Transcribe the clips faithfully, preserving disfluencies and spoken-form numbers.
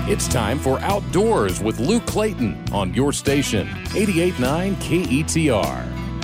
It's time for Outdoors with Luke Clayton on your station, eighty-eight point nine K E T R.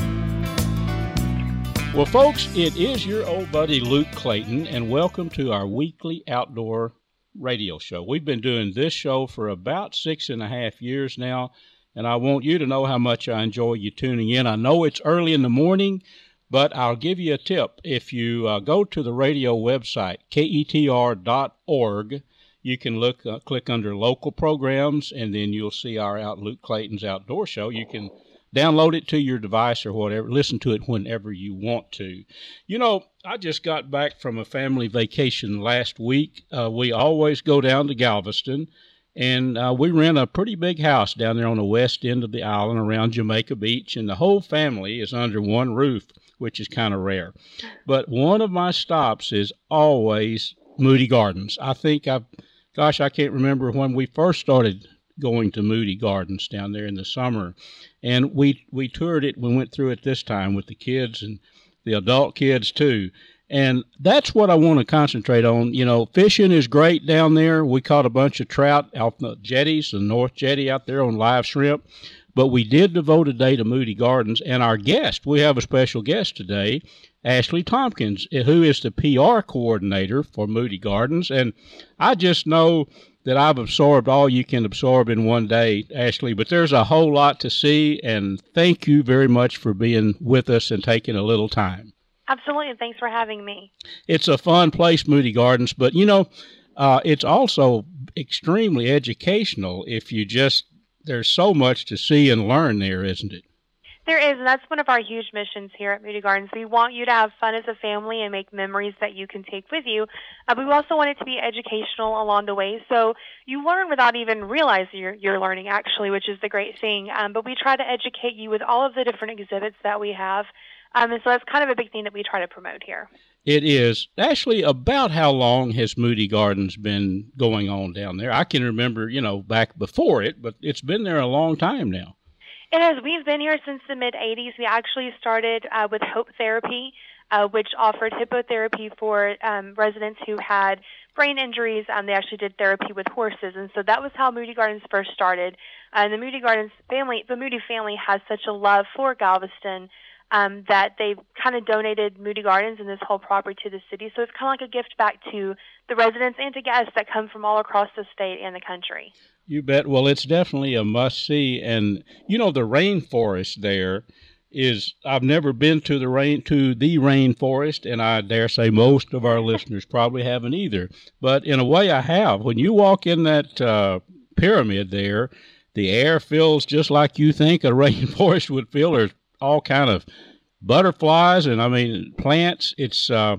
Well, folks, it is your old buddy Luke Clayton, and welcome to our weekly outdoor radio show. We've been doing this show for about six and a half years now, and I want you to know how much I enjoy you tuning in. I know it's early in the morning, but I'll give you a tip. If you uh, go to the radio website, K E T R dot org, you can look, uh, click under local programs, and then you'll see our out Luke Clayton's Outdoor Show. You can download it to your device or whatever. Listen to it whenever you want to. You know, I just got back from a family vacation last week. Uh, we always go down to Galveston, and uh, we rent a pretty big house down there on the west end of the island around Jamaica Beach, and the whole family is under one roof, which is kind of rare. But one of my stops is always Moody Gardens. I think I've Gosh, I can't remember when we first started going to Moody Gardens down there in the summer. And we, we toured it, we went through it this time with the kids and the adult kids too. And that's what I want to concentrate on. You know, fishing is great down there. We caught a bunch of trout off the jetties, the North Jetty out there on live shrimp. But we did devote a day to Moody Gardens. And our guest, we have a special guest today, Ashley Tompkins, who is the P R coordinator for Moody Gardens. And I just know that I've absorbed all you can absorb in one day, Ashley, but there's a whole lot to see, and thank you very much for being with us and taking a little time. Absolutely, and thanks for having me. It's a fun place, Moody Gardens, but, you know, uh, it's also extremely educational if you just, there's so much to see and learn there, isn't it? There is, and that's one of our huge missions here at Moody Gardens. We want you to have fun as a family and make memories that you can take with you. Uh, but we also want it to be educational along the way, so you learn without even realizing you're, you're learning, actually, which is the great thing. Um, but we try to educate you with all of the different exhibits that we have, um, and so that's kind of a big thing that we try to promote here. It is. Ashley, about how long has Moody Gardens been going on down there? I can remember, you know, back before it, but it's been there a long time now. It is. We've been here since the mid eighties. We actually started uh, with Hope Therapy, uh, which offered hippotherapy for um, residents who had brain injuries. Um, they actually did therapy with horses, and so that was how Moody Gardens first started. Uh, and the Moody Gardens family, the Moody family, has such a love for Galveston um, that they've kind of donated Moody Gardens and this whole property to the city. So it's kind of like a gift back to the residents and to guests that come from all across the state and the country. You bet. Well, it's definitely a must-see, and you know the rainforest there is. I've never been to the rain to the rainforest, and I dare say most of our listeners probably haven't either. But in a way, I have. When you walk in that uh, pyramid there, the air feels just like you think a rainforest would feel. There's all kind of butterflies, and I mean plants. It's. Uh,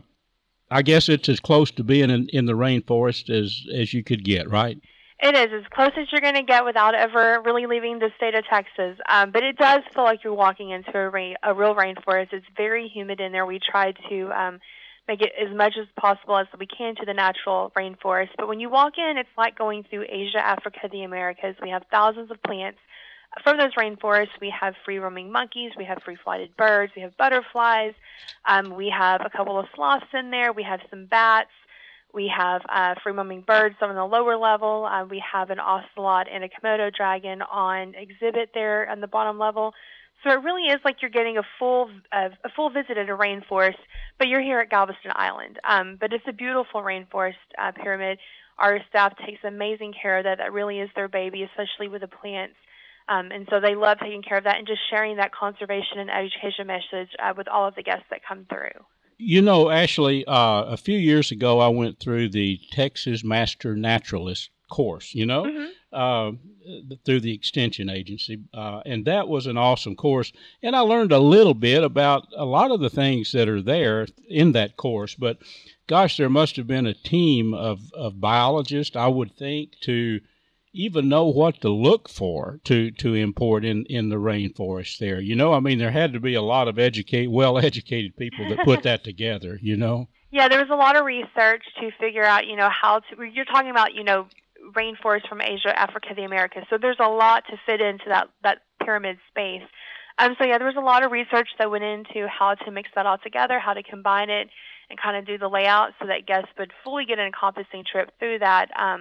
I guess it's as close to being in, in the rainforest as as you could get, right? It is, as close as you're going to get without ever really leaving the state of Texas. Um, but it does feel like you're walking into a, rain, a real rainforest. It's very humid in there. We try to um, make it as much as possible as we can to the natural rainforest. But when you walk in, it's like going through Asia, Africa, the Americas. We have thousands of plants. From those rainforests, we have free-roaming monkeys, we have free-flighted birds, we have butterflies, um, we have a couple of sloths in there, we have some bats. We have uh, free-roaming birds on the lower level. Uh, we have an ocelot and a Komodo dragon on exhibit there on the bottom level. So it really is like you're getting a full uh, a full visit at a rainforest, but you're here at Galveston Island. Um, but it's a beautiful rainforest uh, pyramid. Our staff takes amazing care of that. That really is their baby, especially with the plants. Um, and so they love taking care of that and just sharing that conservation and education message uh, with all of the guests that come through. You know, Ashley, uh, a few years ago, I went through the Texas Master Naturalist course, you know, mm-hmm. uh, through the Extension Agency. Uh, and that was an awesome course. And I learned a little bit about a lot of the things that are there in that course. But, gosh, there must have been a team of, of biologists, I would think, to even know what to look for to, to import in, in the rainforest there. You know, I mean, there had to be a lot of educate, well-educated people that put that together, you know? Yeah, there was a lot of research to figure out, you know, how to, you're talking about, you know, rainforests from Asia, Africa, the Americas. So there's a lot to fit into that, that pyramid space. Um, so yeah, there was a lot of research that went into how to mix that all together, how to combine it, and kind of do the layout so that guests would fully get an encompassing trip through that. Um,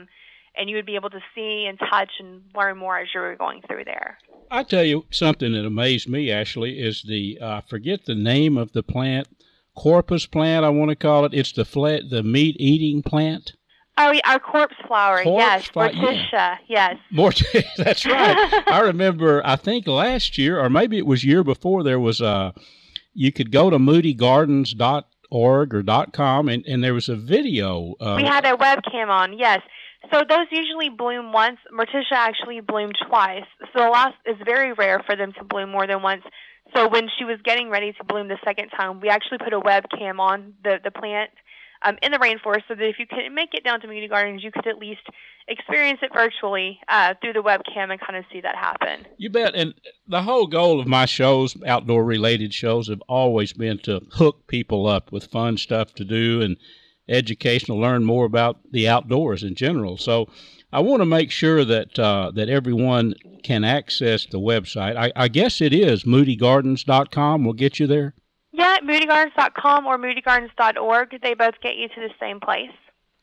and you would be able to see and touch and learn more as you were going through there. I tell you something that amazed me, Ashley, is the, I uh, forget the name of the plant, corpus plant, I want to call it. It's the flat, the meat-eating plant. Oh, our corpse flower, corpse yes. fly, Morticia, yeah. yes. Morticia, that's right. I remember, I think last year, or maybe it was year before, there was a, you could go to moody gardens dot org or .com, and, and there was a video. Uh, we had a webcam on, yes. So those usually bloom once. Morticia actually bloomed twice. So the last is very rare for them to bloom more than once. So when she was getting ready to bloom the second time, we actually put a webcam on the, the plant um, in the rainforest so that if you couldn't make it down to Moody Gardens, you could at least experience it virtually uh, through the webcam and kind of see that happen. You bet. And the whole goal of my shows, outdoor-related shows, have always been to hook people up with fun stuff to do and educational, learn more about the outdoors in general. So I want to make sure that uh, that everyone can access the website. I, I guess it is moody gardens dot com will get you there? Yeah, moody gardens dot com or moody gardens dot org. They both get you to the same place.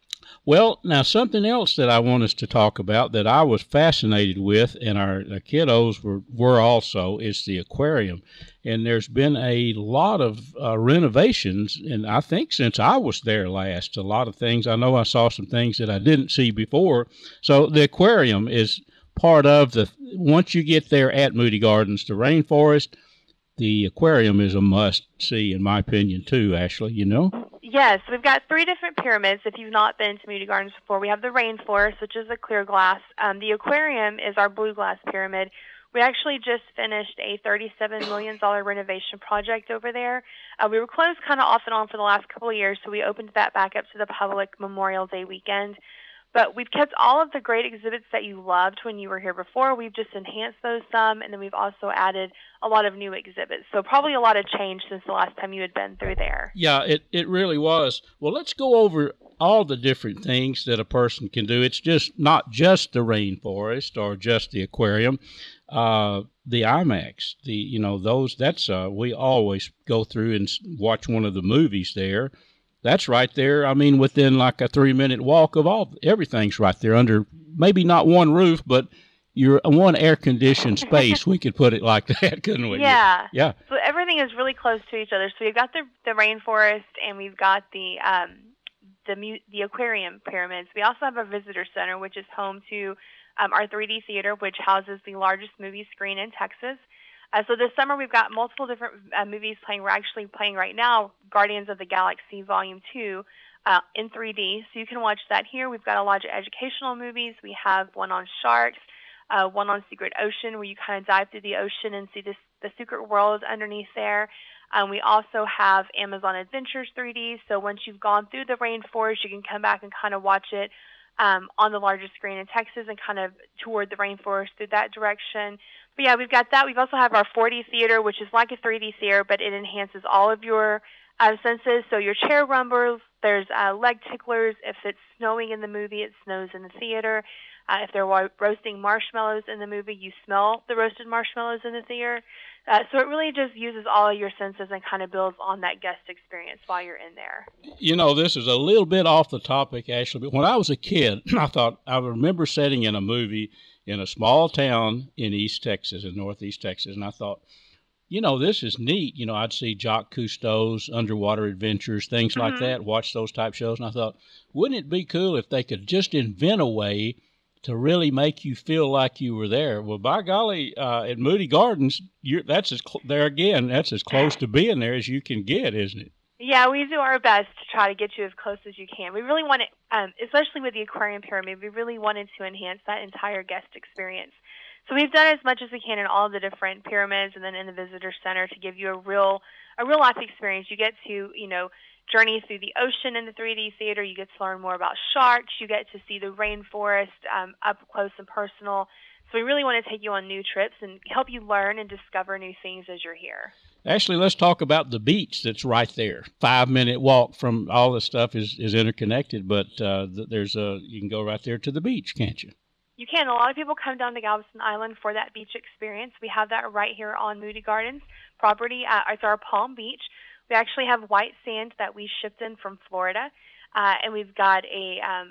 Well, now something else that I want us to talk about that I was fascinated with, and our, our kiddos were, were also, is the aquarium. And there's been a lot of uh, renovations, and I think since I was there last, a lot of things. I know I saw some things that I didn't see before. So the aquarium is part of the, once you get there at Moody Gardens, the rainforest, the aquarium is a must-see, in my opinion, too, Ashley, you know? Yes, we've got three different pyramids. If you've not been to Moody Gardens before, we have the rainforest, which is a clear glass. Um, the aquarium is our blue glass pyramid. We actually just finished a thirty-seven million dollars renovation project over there. Uh, we were closed kind of off and on for the last couple of years, so we opened that back up to the public Memorial Day weekend. But we've kept all of the great exhibits that you loved when you were here before. We've just enhanced those some, and then we've also added a lot of new exhibits. So probably a lot of change since the last time you had been through there. Yeah, it, it really was. Well, let's go over all the different things that a person can do. It's just not just the rainforest or just the aquarium. Uh, the IMAX, the you know those that's uh, we always go through and watch one of the movies there. That's right there. I mean, within like a three-minute walk of all, everything's right there under maybe not one roof, but you're one air-conditioned space. We could put it like that, couldn't we? Yeah. Yeah. So everything is really close to each other. So we've got the the rainforest, and we've got the um, the mu- the aquarium pyramids. We also have a visitor center, which is home to um, our three D theater, which houses the largest movie screen in Texas. Uh, so this summer we've got multiple different uh, movies playing. We're actually playing right now Guardians of the Galaxy Volume two uh, in three D, so you can watch that here. We've got a lot of educational movies. We have one on sharks, uh, one on Secret Ocean, where you kind of dive through the ocean and see this, the secret world underneath there. Um, we also have Amazon Adventures three D, so once you've gone through the rainforest, you can come back and kind of watch it um, on the largest screen in Texas and kind of toward the rainforest through that direction. But yeah, we've got that. We've also have our four D theater, which is like a three D theater, but it enhances all of your uh, senses. So your chair rumbles, there's uh, leg ticklers. If it's snowing in the movie, it snows in the theater. Uh, if they're ro- roasting marshmallows in the movie, you smell the roasted marshmallows in the theater. Uh, so it really just uses all of your senses and kind of builds on that guest experience while you're in there. You know, this is a little bit off the topic, Ashley, but when I was a kid, I thought, I remember sitting in a movie in a small town in East Texas, in Northeast Texas, and I thought, you know, this is neat. You know, I'd see Jacques Cousteau's Underwater Adventures, things mm-hmm. like that, watch those type shows, and I thought, wouldn't it be cool if they could just invent a way to really make you feel like you were there? Well, by golly, uh, at Moody Gardens, you're, that's as cl- there again, that's as close to being there as you can get, isn't it? Yeah, we do our best to try to get you as close as you can. We really want to, um, especially with the aquarium pyramid, we really wanted to enhance that entire guest experience. So we've done as much as we can in all the different pyramids and then in the visitor center to give you a real, a real life experience. You get to, you know, journey through the ocean in the three D theater. You get to learn more about sharks. You get to see the rainforest um, up close and personal. So we really want to take you on new trips and help you learn and discover new things as you're here. Actually, let's talk about the beach that's right there. Five-minute walk from all this stuff is, is interconnected, but uh, there's a you can go right there to the beach, can't you? You can. A lot of people come down to Galveston Island for that beach experience. We have that right here on Moody Gardens property. Uh, it's our Palm Beach. We actually have white sand that we shipped in from Florida, uh, and we've got a, um,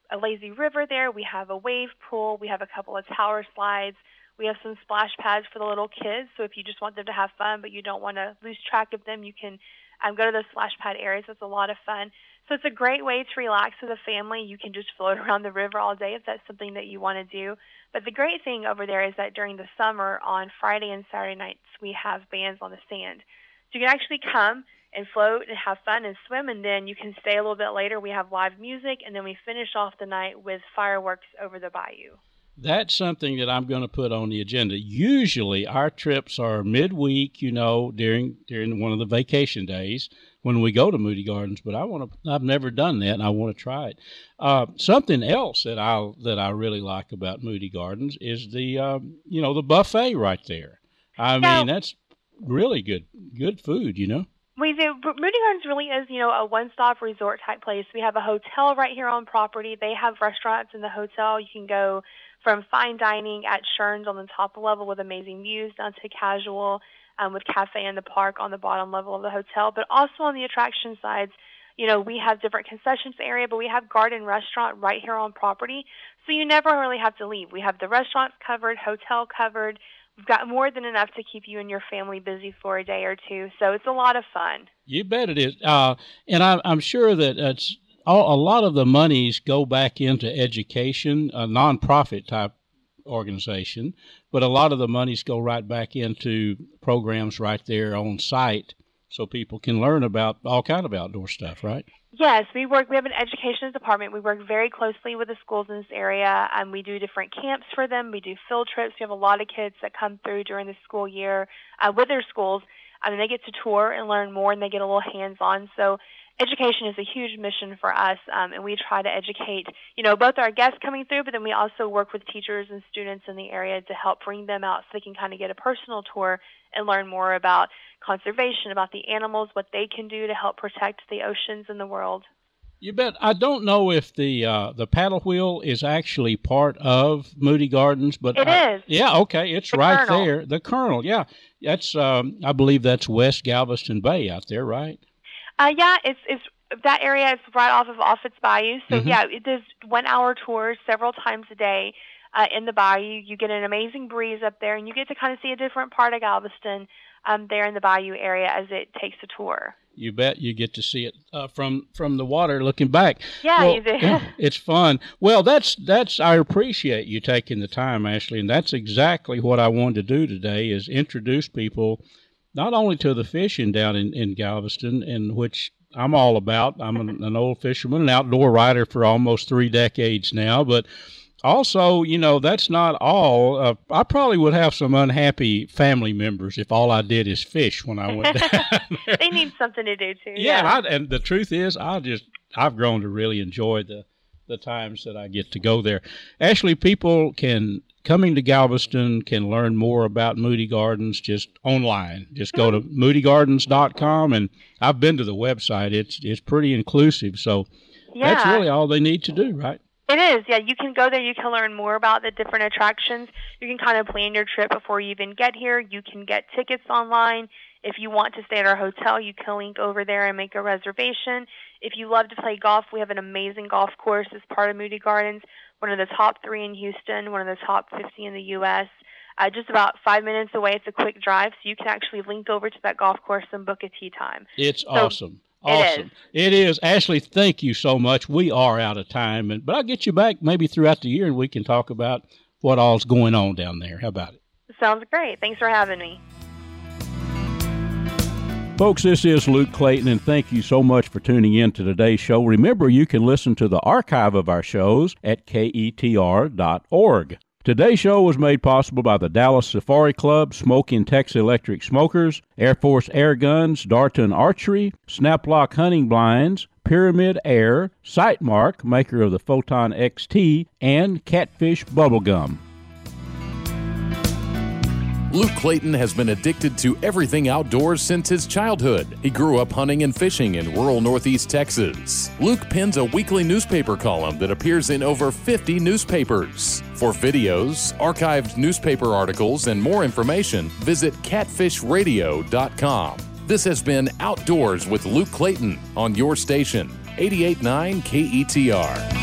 a lazy river there. We have a wave pool. We have a couple of tower slides. We have some splash pads for the little kids. So if you just want them to have fun, but you don't want to lose track of them, you can um, go to those splash pad areas. It's a lot of fun. So it's a great way to relax as a family. You can just float around the river all day if that's something that you want to do. But the great thing over there is that during the summer, on Friday and Saturday nights, we have bands on the sand. So you can actually come and float and have fun and swim, and then you can stay a little bit later. We have live music, and then we finish off the night with fireworks over the bayou. That's something that I'm going to put on the agenda. Usually our trips are midweek, you know, during during one of the vacation days when we go to Moody Gardens, but I want to I've never done that and I want to try it. Uh, something else that I that I really like about Moody Gardens is the uh, you know, the buffet right there. I now, mean, that's really good good food, you know. We do. Moody Gardens really is, you know, a one-stop resort type place. We have a hotel right here on property. They have restaurants in the hotel. You can go from fine dining at Shern's on the top level with amazing views down to casual um, with cafe in the park on the bottom level of the hotel. But also on the attraction sides, you know, we have different concessions area, but we have garden restaurant right here on property. So you never really have to leave. We have the restaurants covered, hotel covered. We've got more than enough to keep you and your family busy for a day or two. So it's a lot of fun. You bet it is. Uh, and I, I'm sure that it's all, a lot of the monies go back into education, a nonprofit type organization, but a lot of the monies go right back into programs right there on site so people can learn about all kind of outdoor stuff, right? Yes, we work. We have an education department. We work very closely with the schools in this area, and we do different camps for them. We do field trips. We have a lot of kids that come through during the school year uh, with their schools. I mean, they get to tour and learn more, and they get a little hands-on. So education is a huge mission for us, um, and we try to educate, you know, both our guests coming through, but then we also work with teachers and students in the area to help bring them out so they can kind of get a personal tour and learn more about conservation, about the animals, what they can do to help protect the oceans and the world. You bet. I don't know if the uh, the paddle wheel is actually part of Moody Gardens, but it I, is. Yeah, okay, it's the right Colonel. there. The Colonel, yeah, that's. Um, I believe that's West Galveston Bay out there, right? Uh, yeah, it's it's that area is right off of Offutt's Bayou. So Mm-hmm. yeah, it does one-hour tours several times a day uh, in the bayou. You get an amazing breeze up there, and you get to kind of see a different part of Galveston um, there in the bayou area as it takes a tour. You bet you get to see it uh, from from the water looking back. Yeah, well, you do. Yeah, it's fun. Well, that's that's. I appreciate you taking the time, Ashley, and that's exactly what I wanted to do today is introduce people not only to the fishing down in, in Galveston, in which I'm all about. I'm an, an old fisherman, an outdoor writer for almost three decades now, but also, you know, that's not all. Uh, I probably would have some unhappy family members if all I did is fish when I went down there. They need something to do too. Yeah, Yeah, and, I, and the truth is, I just I've grown to really enjoy the the times that I get to go there. Actually, people can coming to Galveston can learn more about Moody Gardens just online. Just go to moody gardens dot com, and I've been to the website. It's it's pretty inclusive, so yeah. that's really all they need to do, right? It is, yeah. You can go there. You can learn more about the different attractions. You can kind of plan your trip before you even get here. You can get tickets online. If you want to stay at our hotel, you can link over there and make a reservation. If you love to play golf, we have an amazing golf course as part of Moody Gardens, one of the top three in Houston, one of the top fifty in the U S Uh, just about five minutes away. It's a quick drive, so you can actually link over to that golf course and book a tee time. It's so, awesome. Awesome. It is. It is. Ashley, thank you so much. We are out of time, and but I'll get you back maybe throughout the year, and we can talk about what all's going on down there. How about it? Sounds great. Thanks for having me. Folks, this is Luke Clayton, and thank you so much for tuning in to today's show. Remember, you can listen to the archive of our shows at K E T R dot org. Today's show was made possible by the Dallas Safari Club, Smoking Texas Electric Smokers, Air Force Air Guns, Darton Archery, Snaplock Hunting Blinds, Pyramid Air, Sightmark, maker of the Photon X T, and Catfish Bubblegum. Luke Clayton has been addicted to everything outdoors since his childhood. He grew up hunting and fishing in rural Northeast Texas. Luke pens a weekly newspaper column that appears in over fifty newspapers. For videos, archived newspaper articles, and more information, visit catfish radio dot com. This has been Outdoors with Luke Clayton on your station, eighty-eight point nine K E T R.